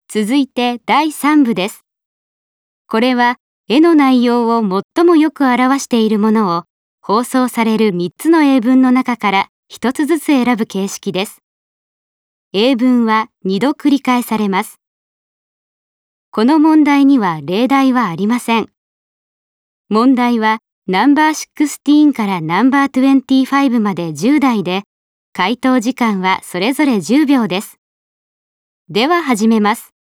続いて第3部です。これは絵の内容を最もよく表しているものを放送される3つの英文の中から1つずつ選ぶ形式です。英文は2度繰り返されます。この問題には例題はありません。問題はナンバー16からナンバー25まで10題で、回答時間はそれぞれ10秒です。では始めます。